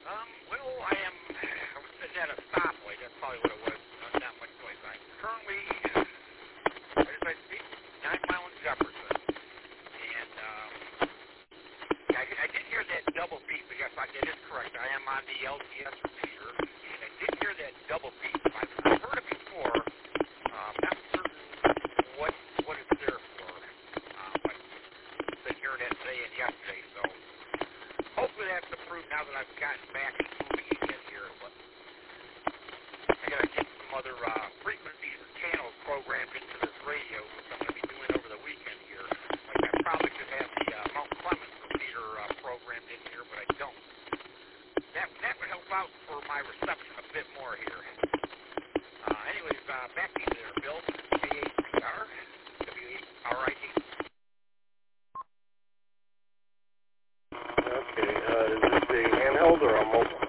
I was sitting at a stoplight. That's probably what it was. Not much noise. I'm currently, what did I speak? 9 Mile in Jefferson. And, I did hear that double beep. Yes, that is correct. I am on the LTS repeater. And I did hear that double beep. I've heard it before. Not certain what it's there for. But I've been hearing that today and yesterday. So hopefully that's approved now that I've gotten back and moving again here. But I got to get some other frequencies and channels programmed into this radio, which I'm going to be doing over the weekend here. Like I probably should have the Mount Clemens repeater programmed in here, but I don't. That would help out for my reception a bit more here. Anyways, back to you there, Bill. K-A-C-R, W-A-R-I-T. Okay, is this a handheld or a mobile?